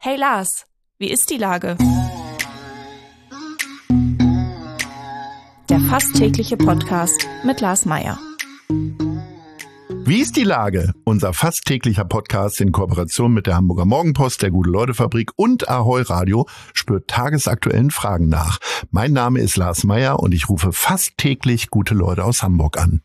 Hey Lars, wie ist die Lage? Der fast tägliche Podcast mit Lars Meyer. Wie ist die Lage? Unser fast täglicher Podcast in Kooperation mit der Hamburger Morgenpost, der Gute-Leute-Fabrik und Ahoi Radio spürt tagesaktuellen Fragen nach. Mein Name ist Lars Meyer und ich rufe fast täglich gute Leute aus Hamburg an.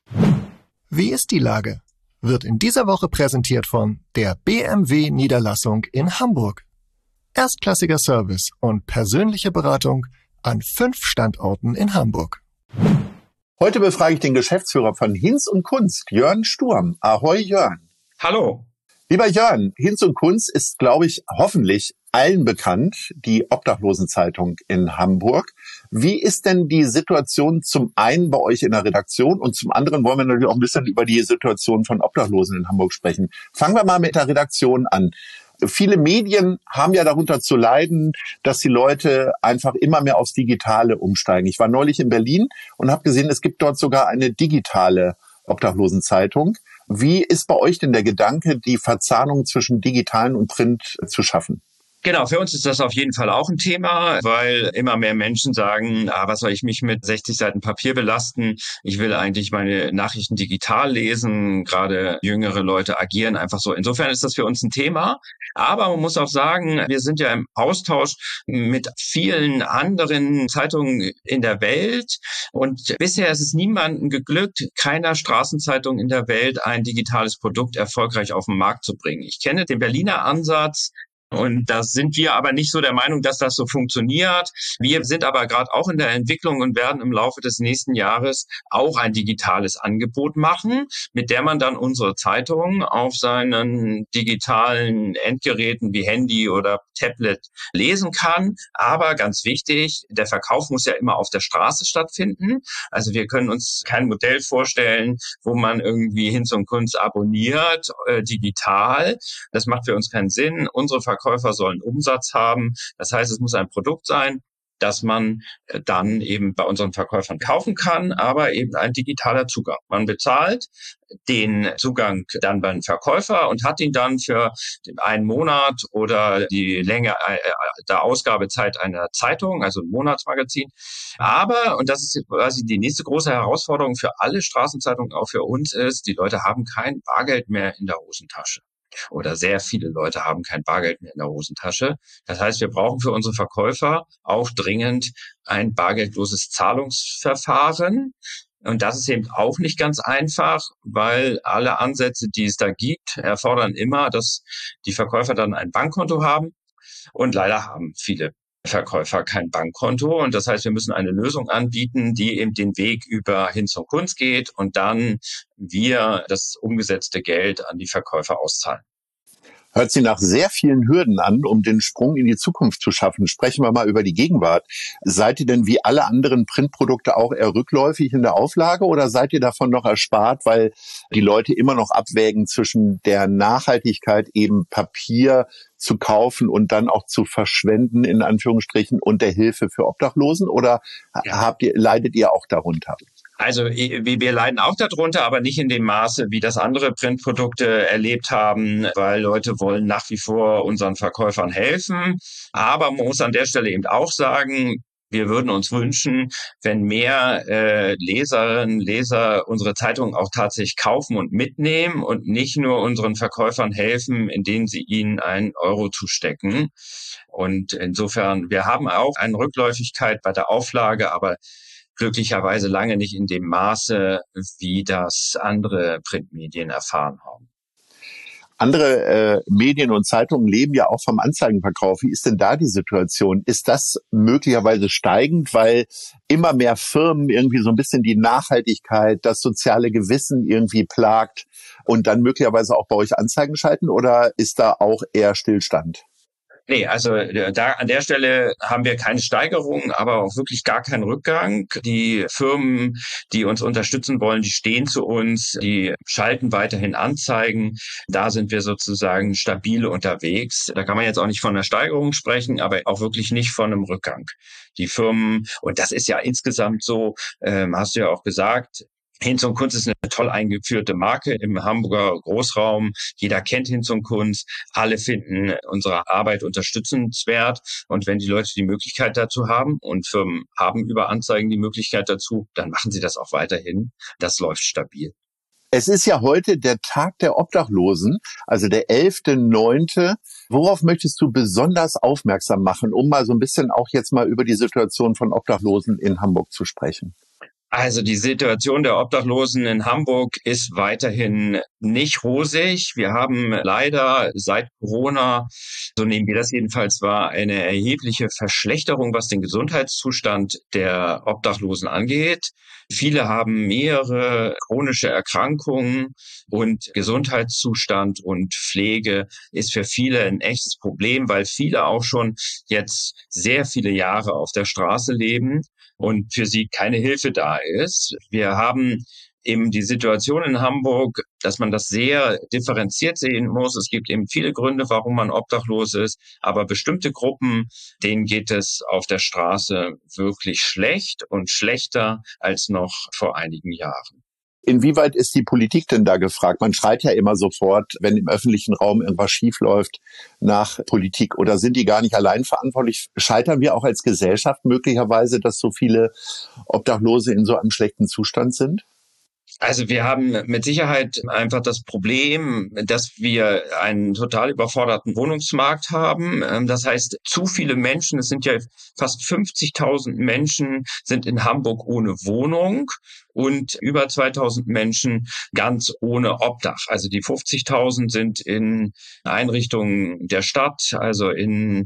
Wie ist die Lage? Wird in dieser Woche präsentiert von der BMW-Niederlassung in Hamburg. Erstklassiger Service und persönliche Beratung an 5 Standorten in Hamburg. Heute befrage ich den Geschäftsführer von Hinz und Kunst, Jörn Sturm. Ahoi, Jörn. Hallo. Lieber Jörn, Hinz und Kunst ist, glaube ich, hoffentlich allen bekannt, die Obdachlosenzeitung in Hamburg. Wie ist denn die Situation zum einen bei euch in der Redaktion und zum anderen wollen wir natürlich auch ein bisschen über die Situation von Obdachlosen in Hamburg sprechen. Fangen wir mal mit der Redaktion an. Viele Medien haben ja darunter zu leiden, dass die Leute einfach immer mehr aufs Digitale umsteigen. Ich war neulich in Berlin und habe gesehen, es gibt dort sogar eine digitale Obdachlosenzeitung. Wie ist bei euch denn der Gedanke, die Verzahnung zwischen Digitalen und Print zu schaffen? Genau, für uns ist das auf jeden Fall auch ein Thema, weil immer mehr Menschen sagen, was soll ich mich mit 60 Seiten Papier belasten? Ich will eigentlich meine Nachrichten digital lesen. Gerade jüngere Leute agieren einfach so. Insofern ist das für uns ein Thema. Aber man muss auch sagen, wir sind ja im Austausch mit vielen anderen Zeitungen in der Welt. Und bisher ist es niemandem geglückt, keiner Straßenzeitung in der Welt ein digitales Produkt erfolgreich auf den Markt zu bringen. Ich kenne den Berliner Ansatz. Und da sind wir aber nicht so der Meinung, dass das so funktioniert. Wir sind aber gerade auch in der Entwicklung und werden im Laufe des nächsten Jahres auch ein digitales Angebot machen, mit der man dann unsere Zeitung auf seinen digitalen Endgeräten wie Handy oder Tablet lesen kann. Aber ganz wichtig, der Verkauf muss ja immer auf der Straße stattfinden. Also wir können uns kein Modell vorstellen, wo man irgendwie Hinz und Kunst abonniert, digital. Das macht für uns keinen Sinn. Unsere Verkäufer sollen Umsatz haben. Das heißt, es muss ein Produkt sein, das man dann eben bei unseren Verkäufern kaufen kann, aber eben ein digitaler Zugang. Man bezahlt den Zugang dann beim Verkäufer und hat ihn dann für einen Monat oder die Länge der Ausgabezeit einer Zeitung, also ein Monatsmagazin. Aber, und das ist quasi die nächste große Herausforderung für alle Straßenzeitungen, auch für uns ist, die Leute haben kein Bargeld mehr in der Hosentasche. Oder sehr viele Leute haben kein Bargeld mehr in der Hosentasche. Das heißt, wir brauchen für unsere Verkäufer auch dringend ein bargeldloses Zahlungsverfahren. Und das ist eben auch nicht ganz einfach, weil alle Ansätze, die es da gibt, erfordern immer, dass die Verkäufer dann ein Bankkonto haben. Und leider haben viele Verkäufer kein Bankkonto. Und das heißt, wir müssen eine Lösung anbieten, die eben den Weg über Hinz und Kunst geht und dann wir das umgesetzte Geld an die Verkäufer auszahlen. Hört sich nach sehr vielen Hürden an, um den Sprung in die Zukunft zu schaffen. Sprechen wir mal über die Gegenwart. Seid ihr denn wie alle anderen Printprodukte auch eher rückläufig in der Auflage oder seid ihr davon noch erspart, weil die Leute immer noch abwägen zwischen der Nachhaltigkeit, eben Papier zu kaufen und dann auch zu verschwenden, in Anführungsstrichen, und der Hilfe für Obdachlosen? Oder leidet ihr auch darunter? Also wir leiden auch darunter, aber nicht in dem Maße, wie das andere Printprodukte erlebt haben, weil Leute wollen nach wie vor unseren Verkäufern helfen. Aber man muss an der Stelle eben auch sagen, wir würden uns wünschen, wenn mehr Leserinnen, Leser unsere Zeitung auch tatsächlich kaufen und mitnehmen und nicht nur unseren Verkäufern helfen, indem sie ihnen einen Euro zustecken. Und insofern, wir haben auch eine Rückläufigkeit bei der Auflage, aber glücklicherweise lange nicht in dem Maße, wie das andere Printmedien erfahren haben. Andere Medien und Zeitungen leben ja auch vom Anzeigenverkauf. Wie ist denn da die Situation? Ist das möglicherweise steigend, weil immer mehr Firmen irgendwie so ein bisschen die Nachhaltigkeit, das soziale Gewissen irgendwie plagt und dann möglicherweise auch bei euch Anzeigen schalten? Oder ist da auch eher Stillstand? Nee, also da an der Stelle haben wir keine Steigerung, aber auch wirklich gar keinen Rückgang. Die Firmen, die uns unterstützen wollen, die stehen zu uns, die schalten weiterhin Anzeigen. Da sind wir sozusagen stabil unterwegs. Da kann man jetzt auch nicht von einer Steigerung sprechen, aber auch wirklich nicht von einem Rückgang. Die Firmen, und das ist ja insgesamt so, hast du ja auch gesagt, Hinz und Kunz ist eine toll eingeführte Marke im Hamburger Großraum. Jeder kennt Hinz und Kunz. Alle finden unsere Arbeit unterstützenswert. Und wenn die Leute die Möglichkeit dazu haben und Firmen haben über Anzeigen die Möglichkeit dazu, dann machen sie das auch weiterhin. Das läuft stabil. Es ist ja heute der Tag der Obdachlosen, also der 11.9. Worauf möchtest du besonders aufmerksam machen, um mal so ein bisschen auch jetzt mal über die Situation von Obdachlosen in Hamburg zu sprechen? Also die Situation der Obdachlosen in Hamburg ist weiterhin nicht rosig. Wir haben leider seit Corona, so nehmen wir das jedenfalls wahr, eine erhebliche Verschlechterung, was den Gesundheitszustand der Obdachlosen angeht. Viele haben mehrere chronische Erkrankungen und Gesundheitszustand und Pflege ist für viele ein echtes Problem, weil viele auch schon jetzt sehr viele Jahre auf der Straße leben und für sie keine Hilfe da ist. Wir haben eben die Situation in Hamburg, dass man das sehr differenziert sehen muss. Es gibt eben viele Gründe, warum man obdachlos ist, aber bestimmte Gruppen, denen geht es auf der Straße wirklich schlecht und schlechter als noch vor einigen Jahren. Inwieweit ist die Politik denn da gefragt? Man schreit ja immer sofort, wenn im öffentlichen Raum irgendwas schiefläuft, nach Politik. Oder sind die gar nicht allein verantwortlich? Scheitern wir auch als Gesellschaft möglicherweise, dass so viele Obdachlose in so einem schlechten Zustand sind? Also wir haben mit Sicherheit einfach das Problem, dass wir einen total überforderten Wohnungsmarkt haben. Das heißt, zu viele Menschen, es sind ja fast 50.000 Menschen, sind in Hamburg ohne Wohnung und über 2.000 Menschen ganz ohne Obdach. Also die 50.000 sind in Einrichtungen der Stadt, also in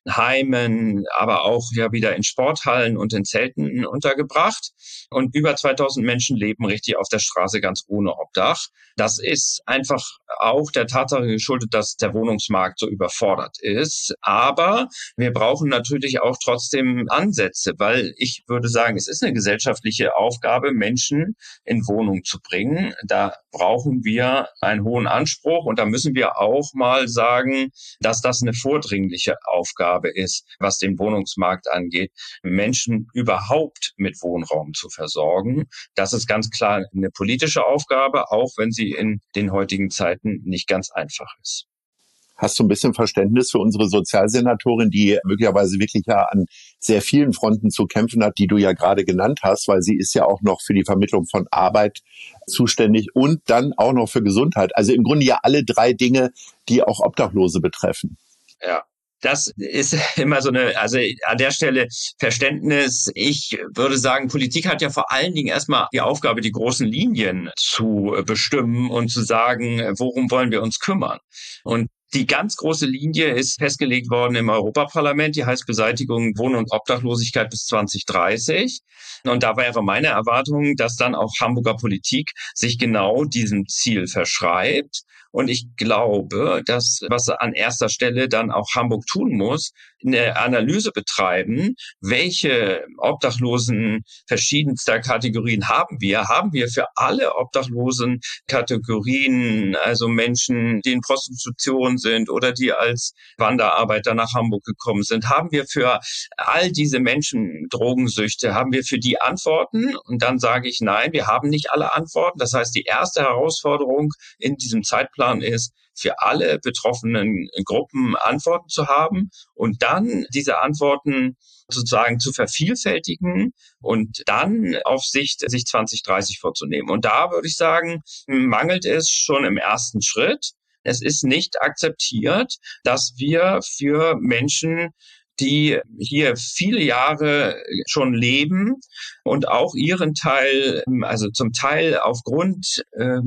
Heimen, aber auch ja wieder in Sporthallen und in Zelten untergebracht. Und über 2.000 Menschen leben richtig auf der Straße ganz ohne Obdach. Das ist einfach auch der Tatsache geschuldet, dass der Wohnungsmarkt so überfordert ist. Aber wir brauchen natürlich auch trotzdem Ansätze, weil ich würde sagen, es ist eine gesellschaftliche Aufgabe, Menschen in Wohnung zu bringen. Da brauchen wir einen hohen Anspruch und da müssen wir auch mal sagen, dass das eine vordringliche Aufgabe ist, was den Wohnungsmarkt angeht, Menschen überhaupt mit Wohnraum zu versorgen. Das ist ganz klar eine politische Aufgabe, auch wenn sie in den heutigen Zeiten nicht ganz einfach ist. Hast du ein bisschen Verständnis für unsere Sozialsenatorin, die möglicherweise wirklich ja an sehr vielen Fronten zu kämpfen hat, die du ja gerade genannt hast, weil sie ist ja auch noch für die Vermittlung von Arbeit zuständig und dann auch noch für Gesundheit. Also im Grunde ja alle drei Dinge, die auch Obdachlose betreffen. Ja. Das ist immer so also an der Stelle Verständnis. Ich würde sagen, Politik hat ja vor allen Dingen erstmal die Aufgabe, die großen Linien zu bestimmen und zu sagen, worum wollen wir uns kümmern. Und die ganz große Linie ist festgelegt worden im Europaparlament, die heißt Beseitigung Wohn- und Obdachlosigkeit bis 2030. Und da wäre meine Erwartung, dass dann auch Hamburger Politik sich genau diesem Ziel verschreibt. Und ich glaube, dass, was an erster Stelle dann auch Hamburg tun muss, eine Analyse betreiben, welche Obdachlosen verschiedenster Kategorien haben wir? Haben wir für alle obdachlosen Kategorien, also Menschen, die in Prostitution sind oder die als Wanderarbeiter nach Hamburg gekommen sind, haben wir für all diese Menschen Drogensüchte, haben wir für die Antworten? Und dann sage ich, nein, wir haben nicht alle Antworten. Das heißt, die erste Herausforderung in diesem Zeitplan ist, für alle betroffenen Gruppen Antworten zu haben und dann diese Antworten sozusagen zu vervielfältigen und dann auf Sicht sich 2030 vorzunehmen. Und da würde ich sagen, mangelt es schon im ersten Schritt. Es ist nicht akzeptiert, dass wir für Menschen, die hier viele Jahre schon leben und auch ihren Teil, also zum Teil aufgrund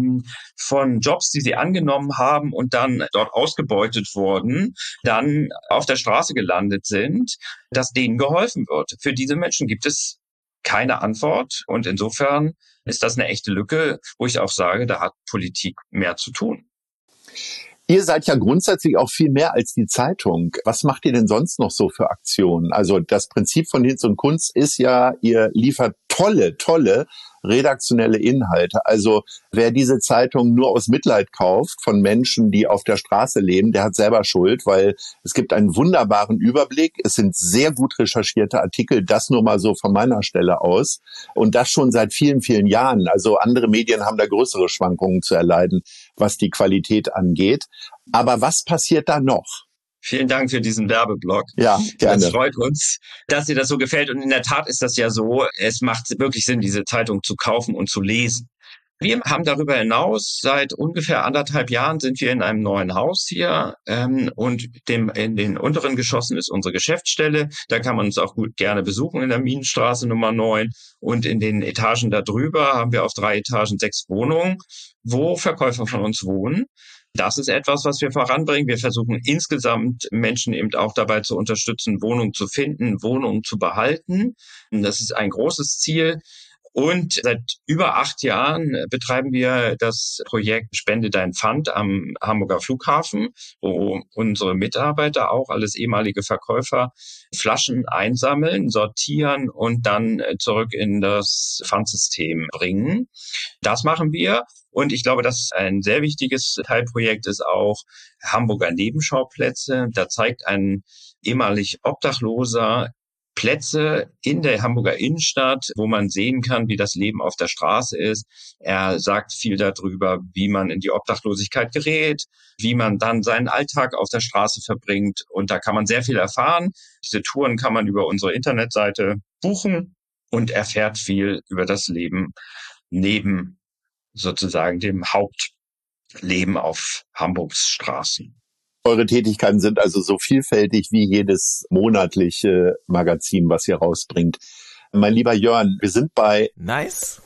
von Jobs, die sie angenommen haben und dann dort ausgebeutet wurden, dann auf der Straße gelandet sind, dass denen geholfen wird. Für diese Menschen gibt es keine Antwort und insofern ist das eine echte Lücke, wo ich auch sage, da hat Politik mehr zu tun. Ihr seid ja grundsätzlich auch viel mehr als die Zeitung. Was macht ihr denn sonst noch so für Aktionen? Also das Prinzip von Hinz und Kunz ist ja, ihr liefert tolle redaktionelle Inhalte. Also wer diese Zeitung nur aus Mitleid kauft von Menschen, die auf der Straße leben, der hat selber Schuld, weil es gibt einen wunderbaren Überblick. Es sind sehr gut recherchierte Artikel, das nur mal so von meiner Stelle aus. Und das schon seit vielen, vielen Jahren. Also andere Medien haben da größere Schwankungen zu erleiden, was die Qualität angeht. Aber was passiert da noch? Vielen Dank für diesen Werbeblock. Ja, gerne. Es freut uns, dass dir das so gefällt. Und in der Tat ist das ja so, es macht wirklich Sinn, diese Zeitung zu kaufen und zu lesen. Wir haben darüber hinaus, seit ungefähr 1,5 Jahren sind wir in einem neuen Haus hier und in den unteren Geschossen ist unsere Geschäftsstelle. Da kann man uns auch gut gerne besuchen in der Minenstraße Nummer 9. Und in den Etagen darüber haben wir auf 3 Etagen 6 Wohnungen, wo Verkäufer von uns wohnen. Das ist etwas, was wir voranbringen. Wir versuchen insgesamt Menschen eben auch dabei zu unterstützen, Wohnungen zu finden, Wohnungen zu behalten. Das ist ein großes Ziel. Und seit über 8 Jahren betreiben wir das Projekt Spende dein Pfand am Hamburger Flughafen, wo unsere Mitarbeiter, auch alles ehemalige Verkäufer, Flaschen einsammeln, sortieren und dann zurück in das Pfandsystem bringen. Das machen wir. Und ich glaube, dass ein sehr wichtiges Teilprojekt ist auch Hamburger Nebenschauplätze. Da zeigt ein ehemalig Obdachloser Plätze in der Hamburger Innenstadt, wo man sehen kann, wie das Leben auf der Straße ist. Er sagt viel darüber, wie man in die Obdachlosigkeit gerät, wie man dann seinen Alltag auf der Straße verbringt. Und da kann man sehr viel erfahren. Diese Touren kann man über unsere Internetseite buchen und erfährt viel über das Leben neben sozusagen dem Hauptleben auf Hamburgs Straßen. Eure Tätigkeiten sind also so vielfältig wie jedes monatliche Magazin, was ihr rausbringt. Mein lieber Jörn, wir sind bei Nice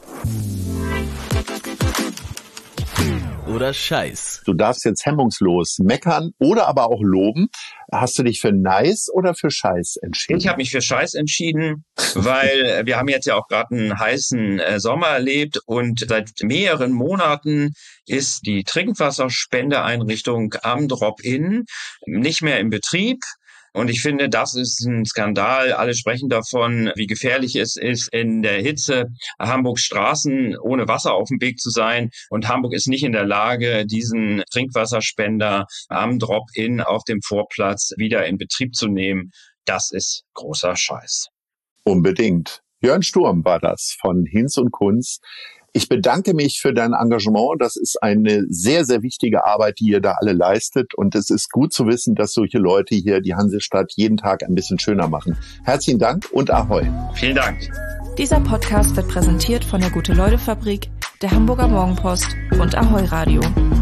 oder Scheiß. Du darfst jetzt hemmungslos meckern oder aber auch loben. Hast du dich für Nice oder für Scheiß entschieden? Ich habe mich für Scheiß entschieden, weil wir haben jetzt ja auch gerade einen heißen Sommer erlebt und seit mehreren Monaten ist die Trinkwasserspendeeinrichtung am Drop-In nicht mehr in Betrieb. Und ich finde, das ist ein Skandal. Alle sprechen davon, wie gefährlich es ist, in der Hitze Hamburgs Straßen ohne Wasser auf dem Weg zu sein. Und Hamburg ist nicht in der Lage, diesen Trinkwasserspender am Drop-In auf dem Vorplatz wieder in Betrieb zu nehmen. Das ist großer Scheiß. Unbedingt. Jörn Sturm war das von Hinz und Kunz. Ich bedanke mich für dein Engagement. Das ist eine sehr, sehr wichtige Arbeit, die ihr da alle leistet. Und es ist gut zu wissen, dass solche Leute hier die Hansestadt jeden Tag ein bisschen schöner machen. Herzlichen Dank und Ahoi. Vielen Dank. Dieser Podcast wird präsentiert von der Gute-Leute-Fabrik, der Hamburger Morgenpost und Ahoi Radio.